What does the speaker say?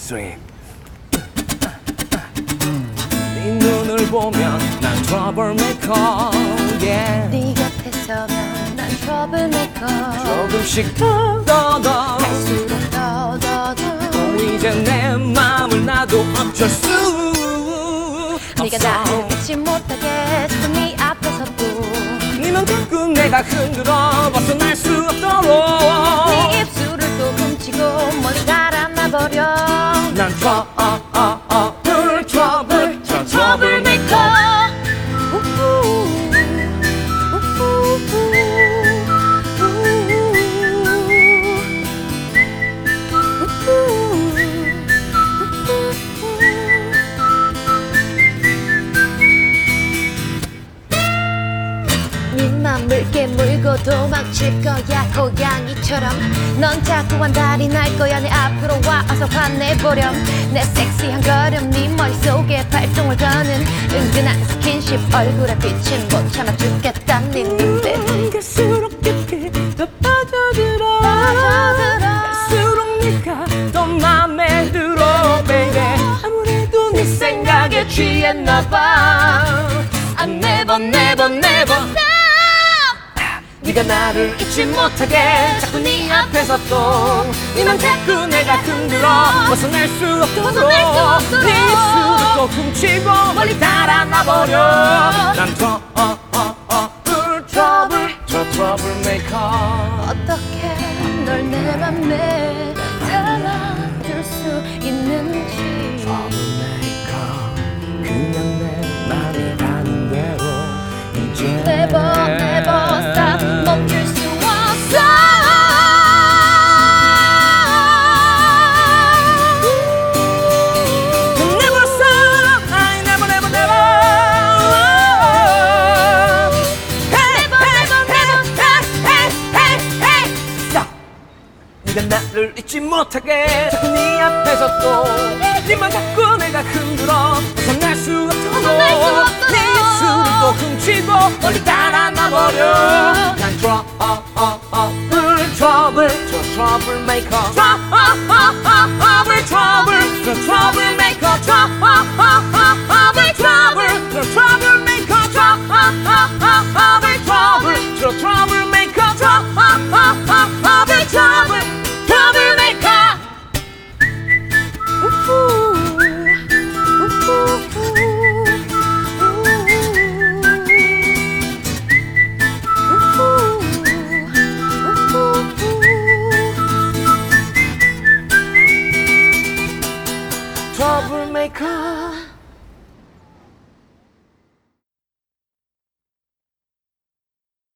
3. 네 눈을 보면 난 troublemaker. Yeah. 네 곁에 서면 난 troublemaker. 조금씩 더 갈수록 더 이제 내 마음을 나도 어쩔 수 네가 없어. 나를 잊지 못하게 자꾸 네 앞에서도 네만 자꾸 내가 흔들어 벗어날 수 없도록 네 입술을 또 훔치고 멀리 달아나버려. 난 troublemaker. 네맘 물게 물고 도망칠 거야 고양이처럼. 넌 자꾸만 달이 날 거야. 내 앞으로 와 어서 화내보렴. 내 섹시한 걸음 네 머릿속에 발동을 거는 은근한 스킨십 얼굴에 비친 못 참아 죽겠단 네 눈빛. 갈수록 깊이 더 빠져들어 갈수록 네가 더 맘에 들어 baby. 아무래도 네 생각에 취했나봐. I'm never 네가 나를 잊지 못하게 자꾸 네 앞에서 또 네만 자꾸 내가 흔들어 벗어날 수 없도록 네 입술을 또 훔치고 멀리 달아나버려. 난 troublemaker. 어떻게 널 내 맘에 담아둘 수 있는지. troublemaker. 그냥 내 맘이 가는 대로 이제 never stop 멈출 수 없어. Never stop. I never hey stop. 네가 나를 잊지 못하게 자꾸 네 앞에서 또 네만 자꾸 내가 흔들어 벗어날 수 없도록 네 입술을 또 훔치고 멀리 달아나버려. 난 troublemaker. troublemaker.